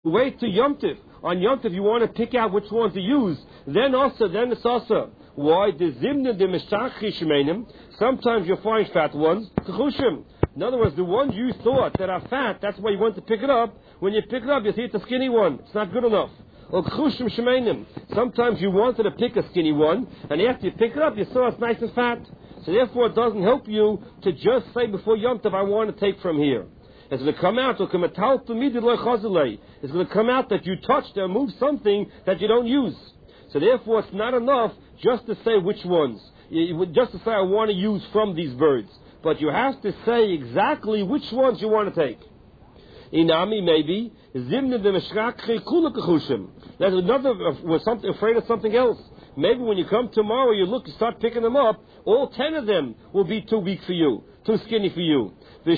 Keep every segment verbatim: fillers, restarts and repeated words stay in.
Wait to Yom Tiv. On Yom Tiv, you want to pick out which one to use. Then also, then it's also. Why? The zimna de meshach shmeinim. Sometimes you'll find fat ones. Kechushim. In other words, the ones you thought that are fat, that's why you want to pick it up. When you pick it up, you see it's a skinny one. It's not good enough. Or kechushim shmeinim. Sometimes you wanted to pick a skinny one, and after you pick it up, you saw it's nice and fat. So therefore, it doesn't help you to just say before Yom Tov, I want to take from here. It's going to come out. It's going to come out that you touched or moved something that you don't use. So therefore, it's not enough just to say which ones. Just to say I want to use from these birds. But you have to say exactly which ones you want to take. Inami maybe zimna de meshrakhi kula kechushim. There's another was something afraid of something else. Maybe when you come tomorrow, you look, you start picking them up. All ten of them will be too weak for you, too skinny for you. And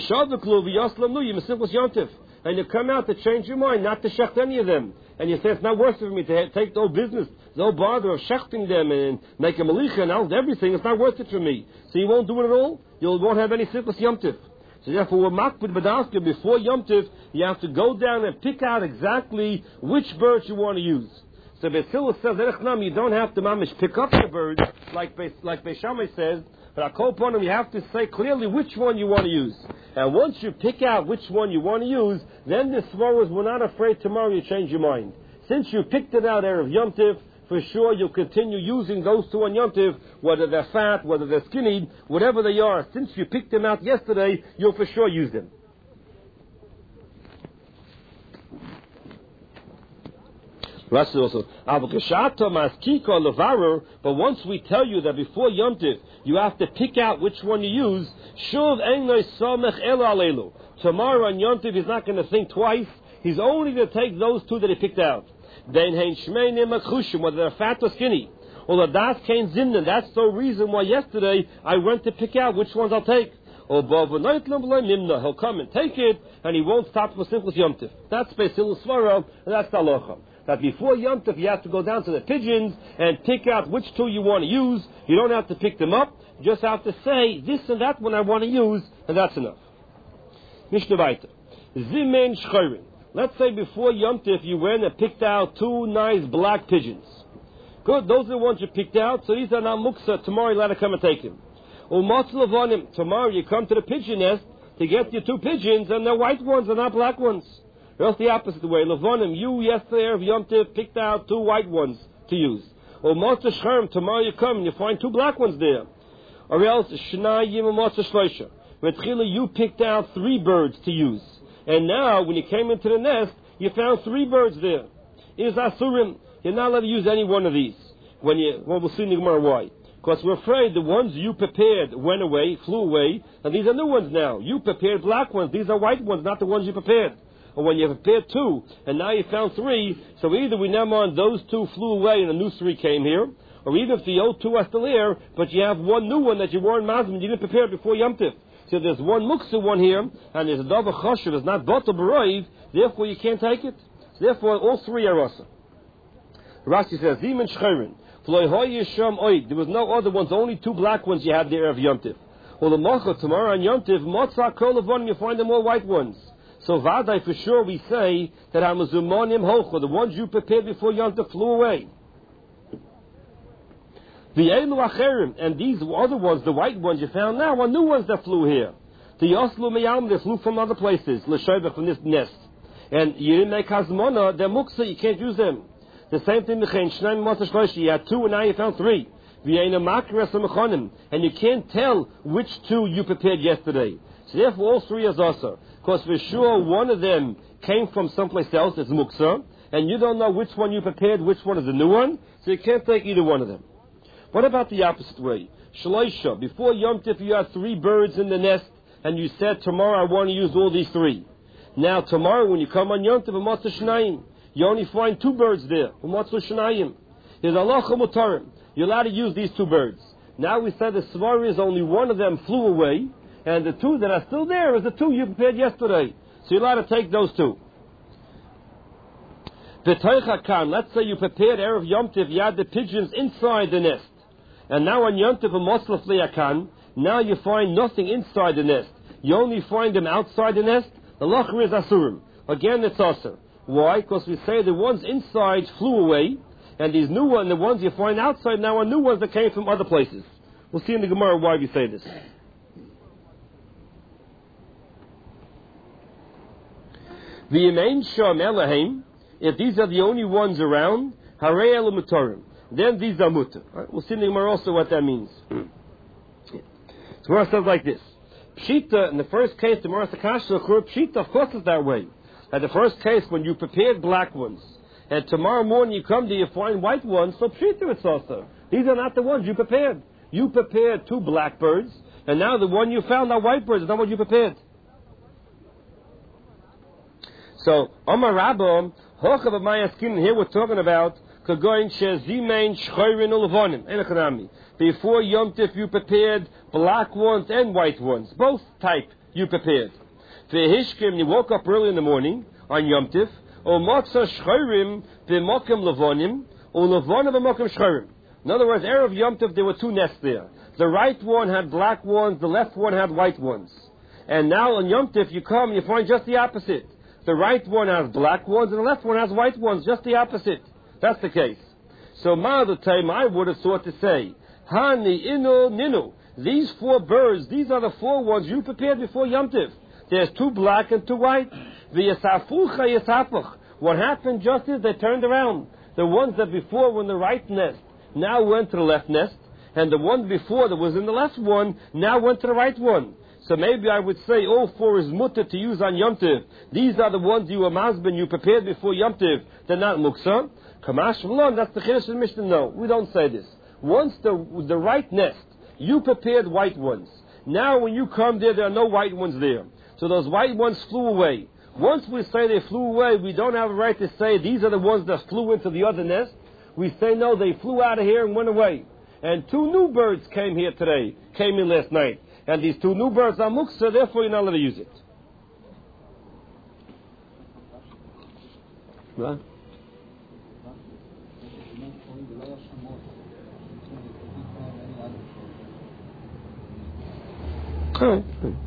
you come out to change your mind, not to shecht any of them. And you say it's not worth it for me to take no business, no bother of shechting them and make a malicha and all everything. It's not worth it for me. So you won't do it at all. You won't have any simplest Yom Tiv. So therefore, we're makbid b'daska before Yom Tiv. You have to go down and pick out exactly which birds you want to use. So Beisila says, you don't have to mamish pick up the birds like Beis, like Beis Shammai says. But I call upon them, you have to say clearly which one you want to use. And once you pick out which one you want to use, then the Svaras were not afraid tomorrow you change your mind. Since you picked it out Erev Yom Tiv, for sure you'll continue using those two on Yom Tiv, whether they're fat, whether they're skinny, whatever they are. Since you picked them out yesterday, you'll for sure use them. Rashi also, but once we tell you that before Yom Tiv, you have to pick out which one you use, tomorrow on Yom Tiv he's not going to think twice, he's only going to take those two that he picked out. Whether they're fat or skinny. Or that's the reason why yesterday I went to pick out which ones I'll take. He'll come and take it, and he won't stop for simple Yom Tiv. That's Beisila Svara, and that's the halacha. That before Yom Tov you have to go down to the pigeons and pick out which two you want to use. You don't have to pick them up. You just have to say this and that one I want to use, and that's enough. Mishnah Vayta. Zimen Shchorin. Let's say before Yom Tov you went and picked out two nice black pigeons. Good, those are the ones you picked out, so these are now muksa. Tomorrow you let her come and take them. Tomorrow you come to the pigeon nest to get your two pigeons, and they're white ones and not black ones. Or else the opposite way. Levonim, you yesterday of Yom Tiv picked out two white ones to use. Or Motza Sherm, tomorrow you come and you find two black ones there. Or else Shnayim and Motza Shloisha. Retchila, you picked out three birds to use. And now, when you came into the nest, you found three birds there. Is Asurim, you're not allowed to use any one of these. When you, well, we'll see in the Gemara why. Because we're afraid the ones you prepared went away, flew away, and these are new ones now. You prepared black ones, these are white ones, not the ones you prepared. Or when you prepared two, and now you found three, so either we never on those two flew away and the new three came here, or even if the old two are still here, but you have one new one that you weren't mazmin, you didn't prepare before Yom Tiv. So there's one muksa one here, and there's a dava choshev, it's not botel b'roiv, therefore you can't take it. So therefore all three are rasa. Rashi says, Zimen Shcherin, there was no other ones, only two black ones you had there of Yom Tiv. Well, the mocha tomorrow on Yom Tiv, motzah kol avonim, you find them all white ones. So Vadai, for sure, we say that Hamazumonim Hocha, the ones you prepared before Yom Tov flew away. The Elu Acherim, and these other ones, the white ones you found now, are new ones that flew here. The Yoslu Meyam, they flew from other places, L'Shoivach, from this nest. And you didn't make Hazmona, they're Muksa, you can't use them. The same thing, Shnaim Motza Shloisha, you had two and now you found three. And you can't tell which two you prepared yesterday. So therefore all three are Zasa. Because for sure one of them came from someplace else, it's Muksa, and you don't know which one you prepared, which one is the new one, so you can't take either one of them. What about the opposite way? Shloisha, before Yom Tif you had three birds in the nest, and you said, tomorrow I want to use all these three. Now tomorrow when you come on Yom Tif, Umatzu Shnayim, you only find two birds there, Umatzu Shnayim. There's Allah Mutarim. You're allowed to use these two birds. Now we said the Svar is only one of them flew away, and the two that are still there is the two you prepared yesterday. So you're allowed to take those two. Let's say you prepared Erev Yom Tiv, you had the pigeons inside the nest. And now on Yom Tiv, now you find nothing inside the nest. You only find them outside the nest. The Lachar is Asurim. Again, it's Asur. Why? Because we say the ones inside flew away, and these new ones, the ones you find outside now, are new ones that came from other places. We'll see in the Gemara why we say this. V'yemein sham elahim, if these are the only ones around, harei elu mutarim, then these are mutar. Right? We'll see in the Gemara also what that means. So Gemara says like this. Pshita, in the first case, the Gemara Sakasha, Pshita, of course it's that way. At the first case, when you prepared black ones, and tomorrow morning you come to you find white ones, so Pshita it's also. These are not the ones you prepared. You prepared two blackbirds, and now the one you found are white birds, is not what you prepared. So, Omar Rabbam, Hochav Amayaskin, here we're talking about Kagoin Shezimain Shchoirin Ulavonim, Enochanami. Before Yom Tif you prepared black ones and white ones, both type you prepared. Vehishkim, you woke up early in the morning on Yom Tif, or Motza Shchoirim V'mokim Lavonim, or Lavonim V'mokim Shchoirim. In other words, Erev Yom Tif, there were two nests there. The right one had black ones, the left one had white ones. And now on Yom Tif you come and you find just the opposite. The right one has black ones and the left one has white ones, just the opposite. That's the case. So Ma'ad time I would have thought to say, Hani inu ninu. These four birds, these are the four ones you prepared before Yom Tif. There's two black and two white. V'yasafucha yasapuch. What happened just is they turned around. The ones that before were in the right nest now went to the left nest, and the one before that was in the left one now went to the right one. So maybe I would say all four is mutter to use on Yom Tiv. These are the ones you were masbin, you prepared before Yom Tiv. They're not muksa. Kamash v'lon, that's the Chiddush of the Mishnah. No, we don't say this. Once the the right nest, you prepared white ones. Now when you come there, there are no white ones there. So those white ones flew away. Once we say they flew away, we don't have a right to say these are the ones that flew into the other nest. We say no, they flew out of here and went away. And two new birds came here today, came in last night. And these two new birds are muksa, therefore you're not allowed to use it. Right? Alright.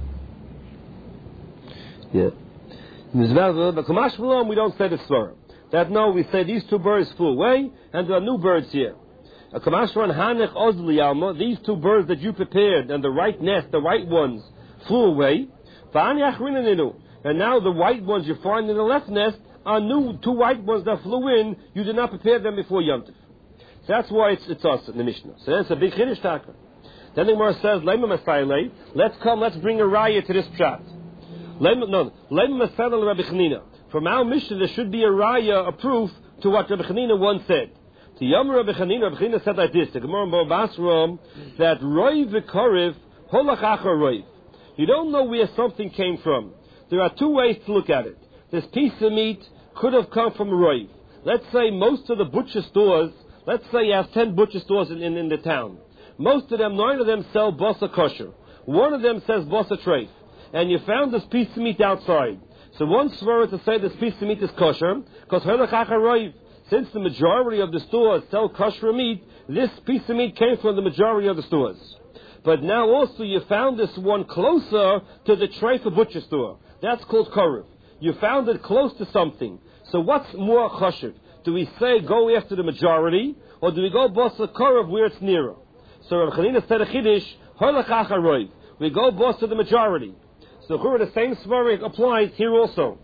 Yeah. But Kamash V'lom, we don't say the svara. That no, we say these two birds flew away, and there are new birds here. A Kamashran Hanech Ozli Alma, these two birds that you prepared, and the right nest, the right ones, flew away. And now the white ones you find in the left nest are new, two white ones that flew in, you did not prepare them before Yom Tov. So that's why it's, it's us in the Mishnah. So that's a big Chiddush Taka. Then the Gemara says, Lema Masayle, let's come, let's bring a raya to this pshat. Lema, no, Lema Masayle Rabbi Chanina. From our Mishnah, there should be a raya, a proof to what Rabbi Chanina once said. The Yom Rabbi Chanina, Rabbi Chanina said like this, the Gemara in Basra, that Roiv v'Korev, Holach Achar Roiv. You don't know where something came from. There are two ways to look at it. This piece of meat could have come from a Roiv. Let's say most of the butcher stores, let's say you have ten butcher stores in, in, in the town. Most of them, nine of them sell basa kosher. One of them says basa treif. And you found this piece of meat outside. So one svara to say this piece of meat is kosher, because Holach Achar Roiv. Since the majority of the stores sell kosher meat, this piece of meat came from the majority of the stores. But now also you found this one closer to the treifa butcher store. That's called korev. You found it close to something. So what's more chashiv? Do we say go after the majority, or do we go basa korev where it's nearer? So Rav Chanina said a chiddush, holach achar roiv. We go boss to the majority. So the same svara applies here also.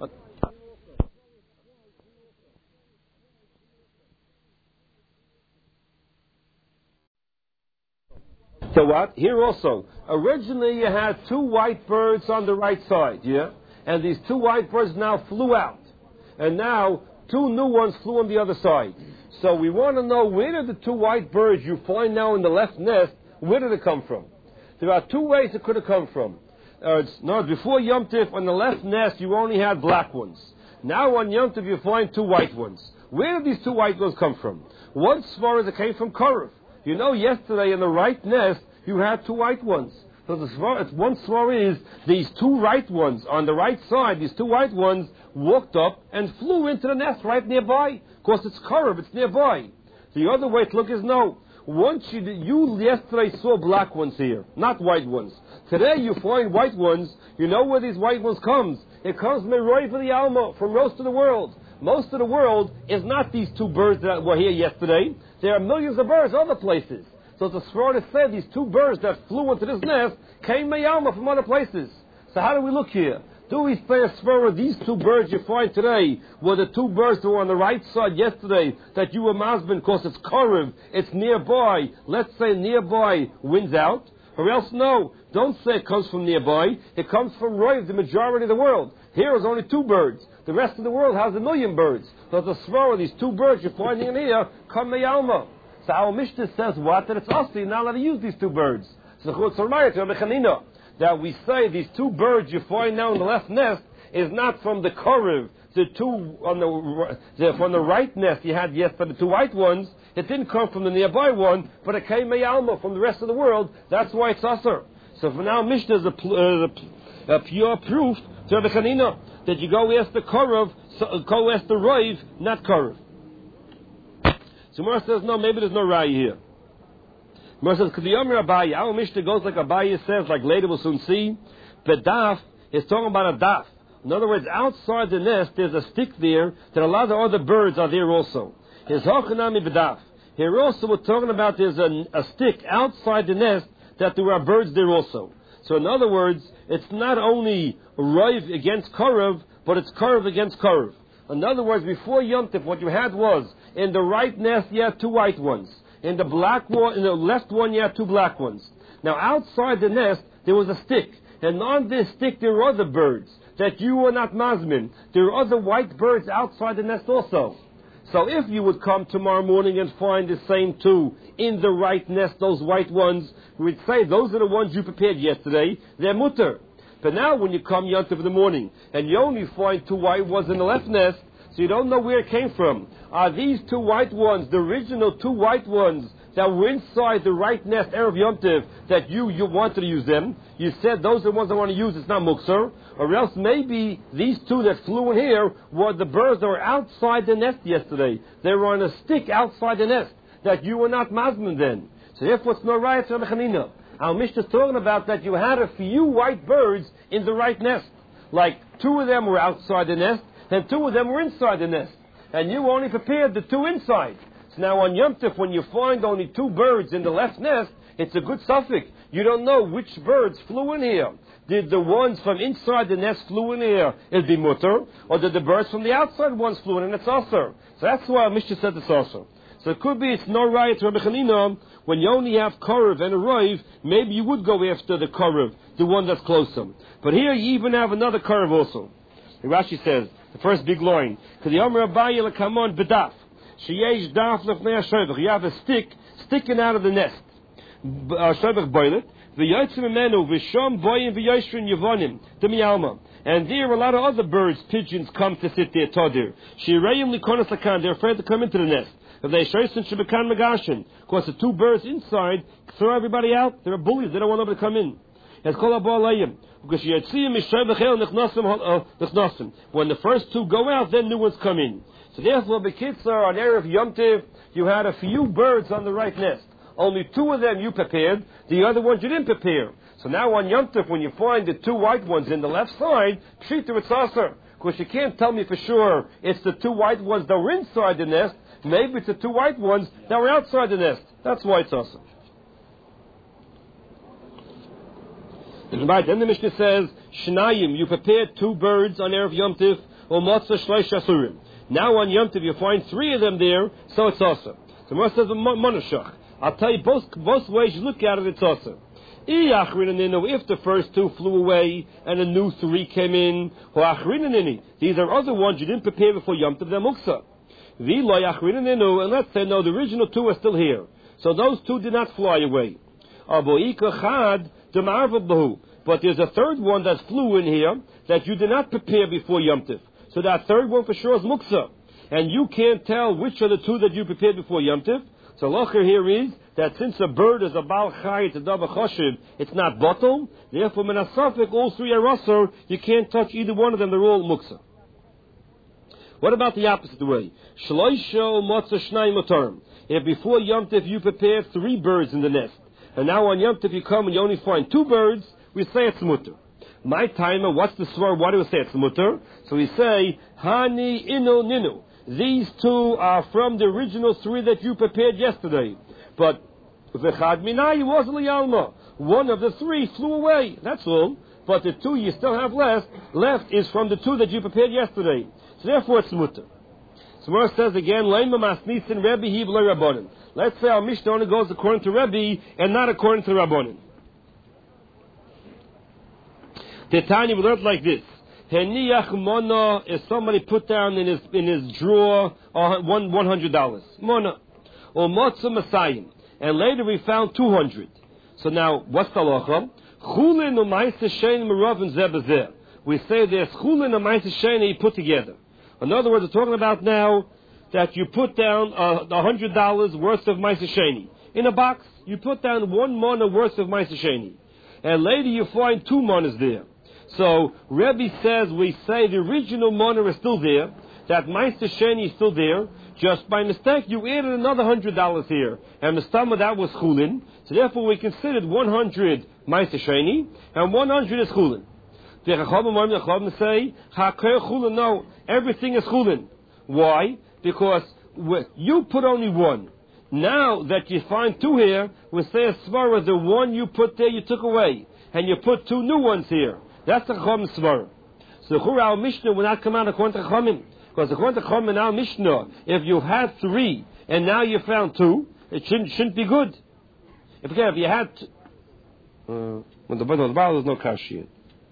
So what? Here also. Originally you had two white birds on the right side, yeah? And these two white birds now flew out. And now two new ones flew on the other side. So we want to know, where did the two white birds you find now in the left nest, where did it come from? There are two ways it could have come from. Uh, it's, no, before Yom Tif, on the left nest you only had black ones. Now on Yom Tif you find two white ones. Where did these two white ones come from? One svara that came from Korev. You know, yesterday in the right nest, you had two white ones. So the svara, one svara is, these two right ones on the right side, these two white ones walked up and flew into the nest right nearby. Of course, it's Korev, it's nearby. The other way to look is no. Once you, you yesterday saw black ones here, not white ones. Today you find white ones. You know where these white ones comes. It comes from the Alma, from most of the world. Most of the world is not these two birds that were here yesterday. There are millions of birds other places. So the Sforah said these two birds that flew into this nest came Mayalma from other places. So how do we look here? Do we say a Sforah, these two birds you find today were the two birds that were on the right side yesterday that you were masbin because it's Korev, it's nearby. Let's say nearby wins out. Or else no, don't say it comes from nearby. It comes from Roiv, the majority of the world. Here is only two birds. The rest of the world has a million birds. So the Sforah, these two birds you're finding in here, come Mayalma. So our Mishnah says what? That it's us, you're not allowed to use these two birds. So that we say these two birds you find now in the left nest is not from the Korev, the two on the, the from the right nest you had yesterday, the two white ones. It didn't come from the nearby one, but it came Mayalma from the rest of the world. That's why it's usher. So for now, Mishnah is a, uh, a pure proof to Rabbi Chanina that you go ask the Korev, so, go ask the Roiv, not Korev. So Mora says, no, maybe there's no Raya here. Mora says, because the Yomer Abaye, our Mishnah goes like Abaye says, like later we'll soon see, but daf is talking about a daf. In other words, outside the nest, there's a stick there that a lot of other birds are there also. Here's Hochanami B'daf. Here also we're talking about there's a, a stick outside the nest that there are birds there also. So in other words, it's not only Roiv against Korev, but it's Korev against Korev. In other words, before Yom Tov, what you had was, in the right nest you had two white ones. In the black one, in the left one you had two black ones. Now outside the nest, there was a stick. And on this stick there were other birds that you were not mazmin. There were other white birds outside the nest also. So if you would come tomorrow morning and find the same two in the right nest, those white ones, we would say those are the ones you prepared yesterday, they're mutter. But now when you come Yom Tov in the morning and you only find two white ones in the left nest, so you don't know where it came from. Are these two white ones, the original two white ones that were inside the right nest, Erev Yom Tov, that you, you wanted to use them? You said those are the ones I want to use, it's not Muksar. Or else maybe these two that flew in here were the birds that were outside the nest yesterday. They were on a stick outside the nest that you were not Mazman then. So therefore it's no riot to Rabbi Chanina. Our Mishnah is talking about that you had a few white birds in the right nest. Like two of them were outside the nest, and two of them were inside the nest. And you only prepared the two inside. So now on Yom Tov, when you find only two birds in the left nest, it's a good suffix. You don't know which birds flew in here. Did the ones from inside the nest flew in here, it'd be mutter, or did the birds from the outside ones flew in and it's also. So that's why Mishnah said it's also. So it could be it's no right to Rabbi Chanina, when you only have Korev and a Roiv, maybe you would go after the Korev, the one that's closer. But here you even have another Korev also. And Rashi says, the first big line, because the Yomer Abaye lekamon b'daf, sheyesh daf lefnei hashobach, you have a stick sticking out of the nest. Hashobach boilet, v'yotzim imenu v'shom boyim v'yoshrin yevonim, demiyalma. And there a lot of other birds, pigeons, come to sit there, todir. Shirayim likonas lakan, they're afraid to come into the nest. If they shoysen shebekan megashin, because the two birds inside throw everybody out, they're bullies, they don't want nobody to come in. It's called abalayim. Because when the first two go out, then new ones come in. So therefore, B'kitzur, on Erev Yom Tov, you had a few birds on the right nest. Only two of them you prepared, the other ones you didn't prepare. So now on Yom Tov, when you find the two white ones in the left side, treat them it's aser. Because you can't tell me for sure it's the two white ones that were inside the nest. Maybe it's the two white ones that were outside the nest. That's why it's aser. Right, then the Mishnah says, Shnayim, you prepared two birds on Erev Yom Tov, or Motzah Shleish Asurim. Now on Yom Tov you find three of them there, so it's awesome. So Moshe says, Monashach. I'll tell you both, both ways you look at it, it's awesome. If the first two flew away and a new three came in, these are other ones you didn't prepare before Yom Tov, they're Muksa. And let's say, no, the original two are still here. So those two did not fly away. But there's a third one that flew in here that you did not prepare before Yom Tov. So that third one for sure is Muksa. And you can't tell which are the two that you prepared before Yom Tov. So locher here is that since a bird is a Baal Chai, it's a Dava Choshev, it's not bottle. Therefore, Menasafik, all three are Rasser, you can't touch either one of them, they're all Muksa. What about the opposite way? Shloisho Motza Shnai Motarim. if before Yom Tov you prepare three birds in the nest, and now on Yom Tov you come and you only find two birds, we say it's mutter. My timer, what's the svar? Why do we say it's mutter? So we say, Hani inu ninu. These two are from the original three that you prepared yesterday. But v'chad minayi was liyalma. One of the three flew away. That's all. But the two you still have left, left is from the two that you prepared yesterday. So therefore it's mutter. So Gemara says again, Leima masnisin Rebbe hi v'lo Rabbanan. Let's say our Mishnah only goes according to Rebbe and not according to Rabbanan. The Tanya we learned like this. Heniyach mona is somebody put down in his in his drawer uh, one one hundred dollars. Mona. Or motza masayim. And later we found two hundred. So now what's the halacha? Chulin u'maisa shein meravin zebazeh. We say there's chulin u'maisa shein you put together. In other words, we're talking about now that you put down a uh, hundred dollars worth of maisa sheni in a box. You put down one mona worth of maisa sheni, and later you find two monas there. So Rebbe says we say the original mona is still there, that maisa sheni is still there. Just by mistake, you added another hundred dollars here, and the sum of that was chulin. So therefore, we considered one hundred maisa sheni, and one hundred is chulin. The Chachamim say, "Hakel chulin." No, everything is chulin. Why? Because you put only one. Now that you find two here, we say a svara. The one you put there, you took away, and you put two new ones here. That's the Chachamim svara. So the our Mishnah will not come out according to Chachamim. Because according to Chachamim in our Mishnah, if you had three and now you found two, it shouldn't, shouldn't be good. If, okay, if you had, t- uh, when the bottom of the bottle, there's no kashi.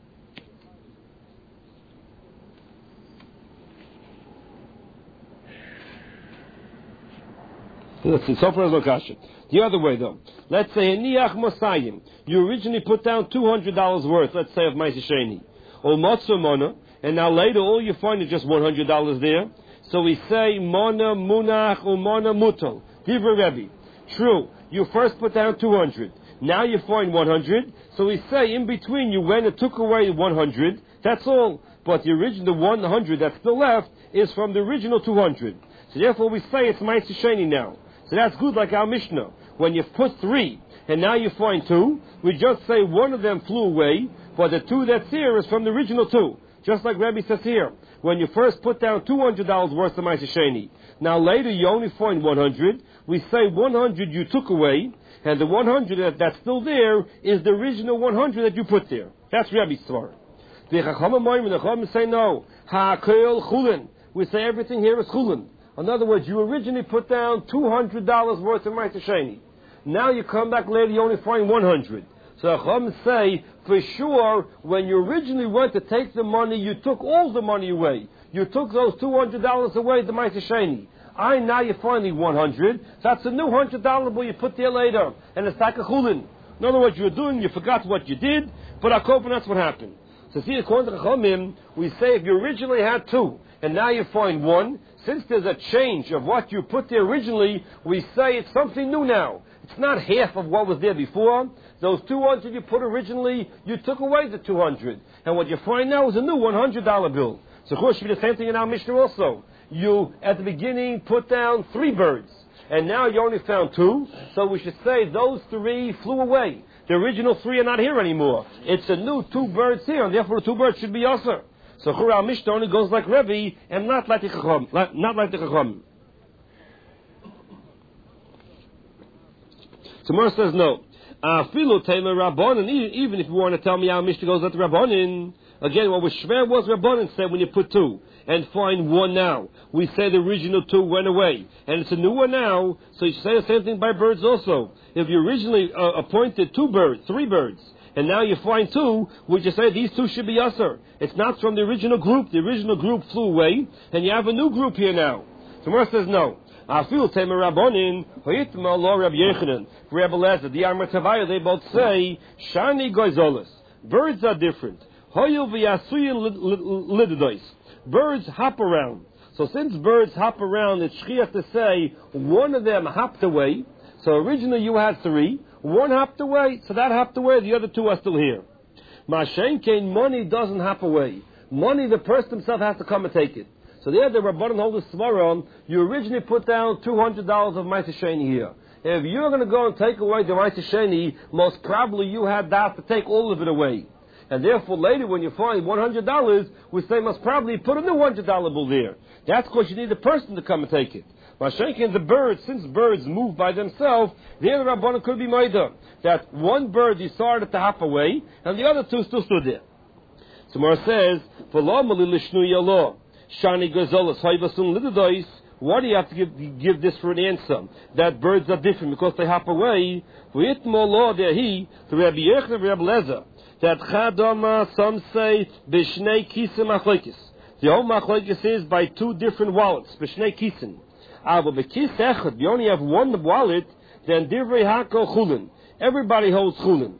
So far, there's no kashi. The other way, though, let's say Niach Mosayim, you originally put down two hundred dollars worth, let's say, of Maisa Sheni, or Motzah Mona. And now later, all you find is just one hundred dollars there. So we say, Mona Munach Umona Mutal. Divra Rebbe. True, you first put down two hundred. Now you find one hundred. So we say, in between, you went and took away one hundred. That's all. But the original one hundred that's still left is from the original two hundred. So therefore, we say it's Maisa Sheni now. So that's good like our Mishnah. When you've put three, and now you find two, we just say one of them flew away, but the two that's here is from the original two. Just like Rebbe says here, when you first put down two hundred dollars worth of Maisa Sheni, now later you only find one hundred, we say one hundred you took away, and the one hundred that, that's still there is the original one hundred that you put there. That's Rebbe's svara. The Chachamim, the Chachamim say no. Ha'kel chulin. We say everything here is chulin. In other words, you originally put down two hundred dollars worth of Maisa Sheni. Now you come back later, you only find one hundred. So Chachamim say, for sure, when you originally went to take the money, you took all the money away. You took those two hundred dollars away, the Maisa Sheni. I now you finally one hundred. That's a new one hundred dollars bill you put there later. And it's like a chulin. In other words, you were doing, you forgot what you did, but Akopan, that's what happened. So see, according to Chachamim, we say if you originally had two, and now you find one, since there's a change of what you put there originally, we say it's something new now. It's not half of what was there before. Those two hundred you put originally, you took away the two hundred. And what you find now is a new one hundred dollars bill. So of course it should be the same thing in our Mishnah also. You, at the beginning, put down three birds. And now you only found two. So we should say those three flew away. The original three are not here anymore. It's a new two birds here, and therefore the two birds should be also. So our Mishnah only goes like Rebbe, and not like the Chacham. Not like the Chacham. So Mor says no. Afilu Taylor Rabbanin. Even if you want to tell me our Mishnah goes like the Rabbanin, again, what was Shver was Rabbanin said when you put two and find one now. We say the original two went away, and it's a new one now. So you say the same thing by birds also. If you originally uh, appointed two birds, three birds, and now you find two, we just say these two should be usher. It's not from the original group. The original group flew away, and you have a new group here now. So Mor says no. I feel Tamer Rabbonin, Hoyitma Lo Rab Yechanan, Reb Elazar, the Amar Tavaya, they both say, Shani Goizolis. Birds are different. Hoyil v'yasuyin lididois. Birds hop around. So since birds hop around, it's shchiach to say, one of them hopped away. So originally you had three. One hopped away, so that hopped away, the other two are still here. Mashen Kain, money doesn't hop away. Money, the person himself has to come and take it. So there the Rabbanan hold the Svaron, you originally put down two hundred dollars of Ma'aseh Sheni here. If you're going to go and take away the Ma'aseh Sheni, most probably you had that to take all of it away. And therefore later when you find one hundred dollars, we say must probably put a new one hundred dollar bill there. That's because you need a person to come and take it. Mashenkin, the birds, since birds move by themselves, the other Rabbanan could be Maida. That one bird decided to hop away, and the other two still stood there. So Mara says, Shani Gazolas, Haivasun Lidadois, why do you have to give, give this for an answer? That birds are different because they hop away. V'itmo there he, to Rabbi Yechon and Rabbi Lezer, that Chadama, some say, B'shnei Kisim Machlekes. The whole Machlekes is by two different wallets, B'shnei Kisim. Ava B'kis Echad, you only have one wallet, then Divrei Hako Chulin. Everybody holds Chulin.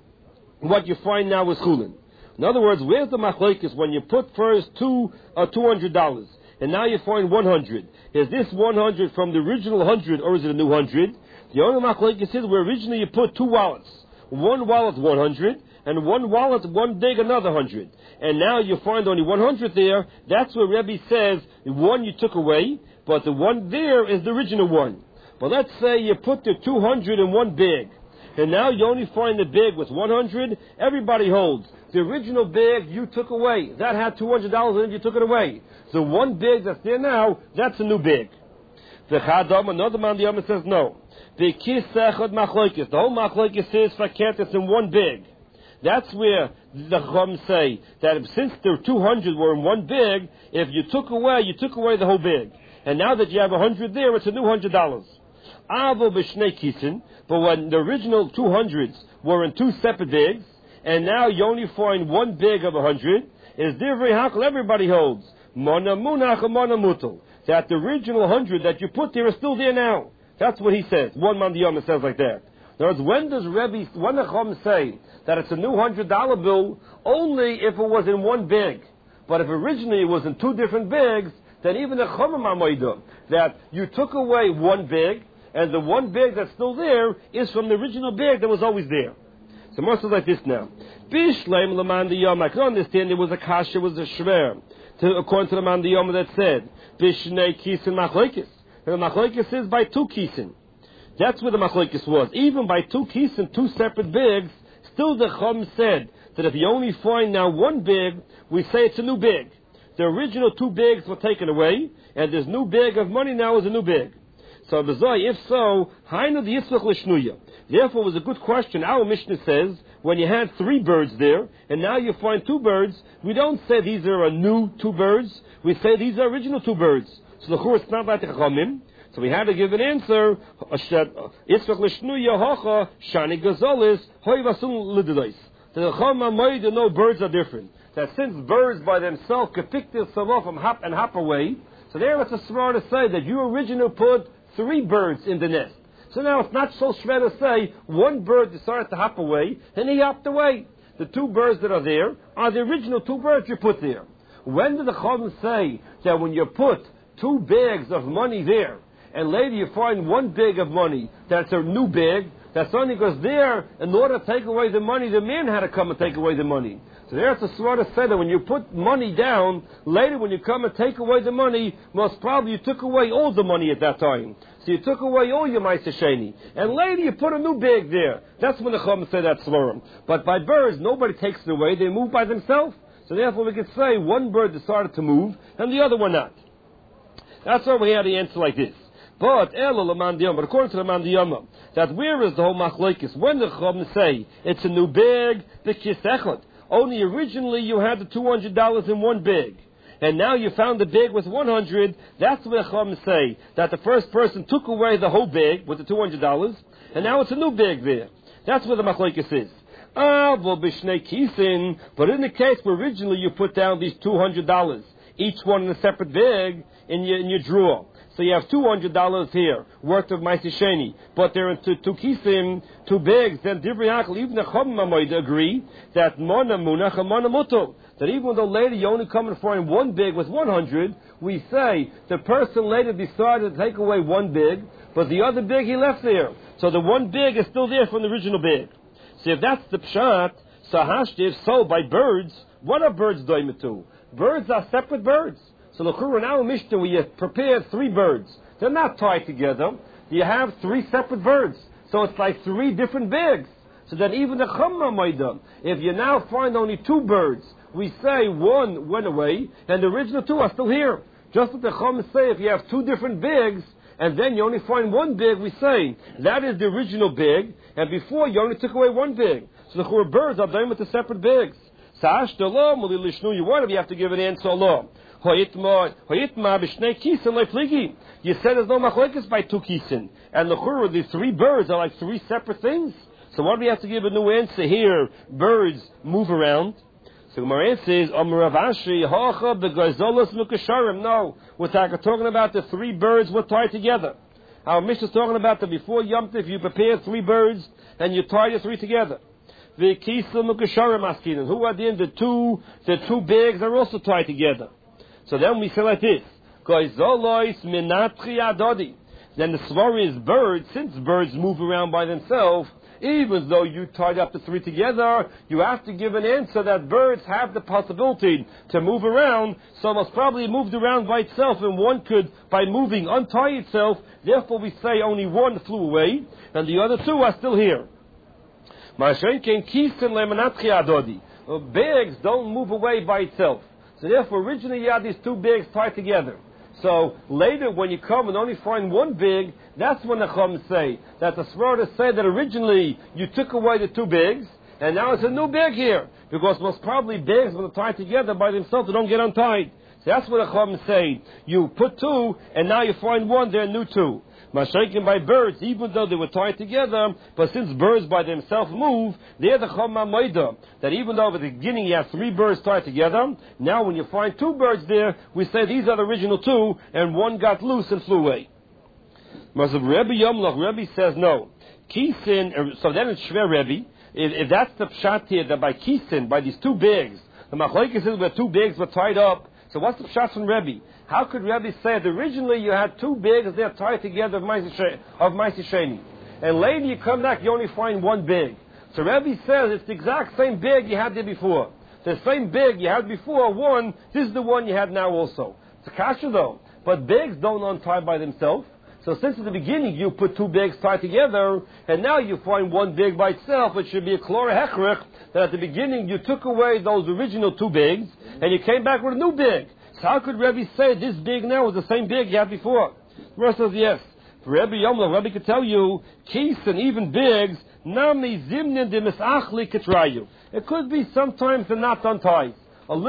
What you find now is Chulin. In other words, where's the Machlekes when you put first two, uh, two hundred dollars, and now you find one hundred? Is this one hundred from the original one hundred, or is it a new one hundred? The only Machlekes is where originally you put two wallets. One wallet one hundred, and one wallet, one big, another one hundred. And now you find only one hundred there. That's where Rebbe says, the one you took away, but the one there is the original one. But let's say you put the two hundred in one big, and now you only find the big with one hundred, everybody holds. The original big you took away. That had two hundred dollars in it, you took it away. So one big that's there now, that's a new big. The Chadam, another man, the Yom says no. The Kisechad Machlokes, the whole Machlokes is Faket, it's in one big. That's where the Chum say that since the two hundred were in one big, if you took away, you took away the whole big. And now that you have one hundred there, it's a new one hundred dollars. Avo b'shnei kisin, but when the original two hundreds were in two separate bigs, and now you only find one big of a hundred, is divrei hakol, everybody holds. Mona munach, mona mutal. That the original hundred that you put there is still there now. That's what he says. One man the Yom says like that. In other words, when does Rebbe, when the Chum say that it's a new hundred dollar bill, only if it was in one big. But if originally it was in two different bigs, then even the Chum Mamoidah, that you took away one big, and the one big that's still there is from the original big that was always there. So most is like this now. Bishleim Laman the Yom, I can understand there was a kasha, was a shver, to, according to the Man the Yom that said, Bishnei Kisin Machlokes. And the Machlokes is by two Kisin. That's where the Machlokes was. Even by two Kisin, two separate bigs, still the Chum said that if you only find now one big, we say it's a new big. The original two bigs were taken away, and this new big of money now is a new big. So, if so, Hainu the Yitzchak L'shnuya. Therefore, it was a good question. Our Mishnah says, when you had three birds there, and now you find two birds, we don't say these are a new two birds, we say these are original two birds. So the Chur, it's not like the Chachamim. So we had to give an answer, Yitzchak L'shnuya Hocha, Shani Gazolis, Hoi Vasun L'didois. The Chachamim, no birds are different. That since birds by themselves can pick themselves off and hop, and hop away, so there it's a smart to say that you originally put three birds in the nest. So now it's not so shver to say one bird decided to hop away, and he hopped away. The two birds that are there are the original two birds you put there. When did the Chachamim say that when you put two bags of money there, and later you find one bag of money that's a new bag, that's only because there, in order to take away the money, the man had to come and take away the money. So there's a sort of say that when you put money down, later when you come and take away the money, most probably you took away all the money at that time. So you took away all your Ma'aseh Sheni. And later you put a new bag there. That's when the Chum said that's Svarim. But by birds, nobody takes it away. They move by themselves. So therefore we could say one bird decided to move and the other one not. That's why we had the answer like this. But Elo Laman Diyama, but according to the Man Diyama, that where is the whole Machlokes? When the Chum say it's a new bag, the Kisechot. Only originally you had the two hundred dollars in one bag. And now you found the bag with one hundred. That's what the Chum say. That the first person took away the whole bag with the two hundred dollars. And now it's a new bag there. That's where the Machlokes is. Ah, well, b'shnei kisin. But in the case where originally you put down these two hundred dollars, each one in a separate bag in your, in your drawer. So you have two hundred dollars here, worth of Ma'aseh Sheni, but they're in two, two kisim, two bags, then Divrei Hakol, even the Chum Mamoid agree that Mona Munach and Mona Mutal, that even though later you only come and find one bag with one hundred, we say the person later decided to take away one bag, but the other bag he left there. So the one bag is still there from the original bag. So if that's the Pshat, so Hashtiv, so by birds, what are birds doing to? Birds are separate birds. So the Chura now in Mishnah, we prepared three birds. They're not tied together. You have three separate birds. So it's like three different bags. So that even the Chumma Maida, if you now find only two birds, we say one went away, and the original two are still here. Just as the Chum say, if you have two different bags, and then you only find one bag, we say, that is the original bag, and before you only took away one bag. So the Chura birds are done with the separate bags. Sa'ash the law, you want to, you have to give an answer law. You said there's no machlekes by two kisin. And the Chura, these three birds are like three separate things. So why do we have to give a new answer here? Birds move around. So Gemara says, no, we're talking about the three birds were tied together. Our Mishnah is talking about that before Yom Tov you prepare three birds and you tie the three together. The Kisel Mukasharim Askinan. Who are then the two the two bags are also tied together. So then we say like this. Then the svar is birds, since birds move around by themselves, even though you tied up the three together, you have to give an answer that birds have the possibility to move around, so most probably moved around by itself, and one could, by moving, untie itself. Therefore we say only one flew away, and the other two are still here. Bags don't move away by itself. So therefore originally you had these two bags tied together. So later, when you come and only find one bag, that's when the Chum say that the Svarah say that originally you took away the two bags, and now it's a new bag here, because most probably bags when they're tied together by themselves, they don't get untied. So that's what the Chum say. You put two, and now you find one, they're new two. Mashaykin by birds, even though they were tied together, but since birds by themselves move, they're the Chum Maida. That even though at the beginning you have three birds tied together, now when you find two birds there, we say these are the original two, and one got loose and flew away. Mazav Rebbe Yomlach, Rebbe says no. Kisin, so then it's Shver Rebbe. If, if that's the pshat here, that by Kisin, by these two bags, the Machlekes is where two bags were tied up. So what's the pshat from Rebbe? How could Rebbe say that originally you had two bags they're tied together of Maisi Sheni, and later you come back you only find one bag? So Rebbe says it's the exact same bag you had there before. The same bag you had before, one, this is the one you have now also. It's a kasha though, but bags don't untie by themselves. So since at the beginning you put two bags tied together, and now you find one bag by itself, it should be a klor hechrich that at the beginning you took away those original two bags, and you came back with a new bag. So how could Rebbe say this big now is the same big you had before? The rest says yes. For Rebbe Yomla, Rebbe could tell you, keys and even bigs, nami zimnin de misachli ketrayu. It could be sometimes they're not untied.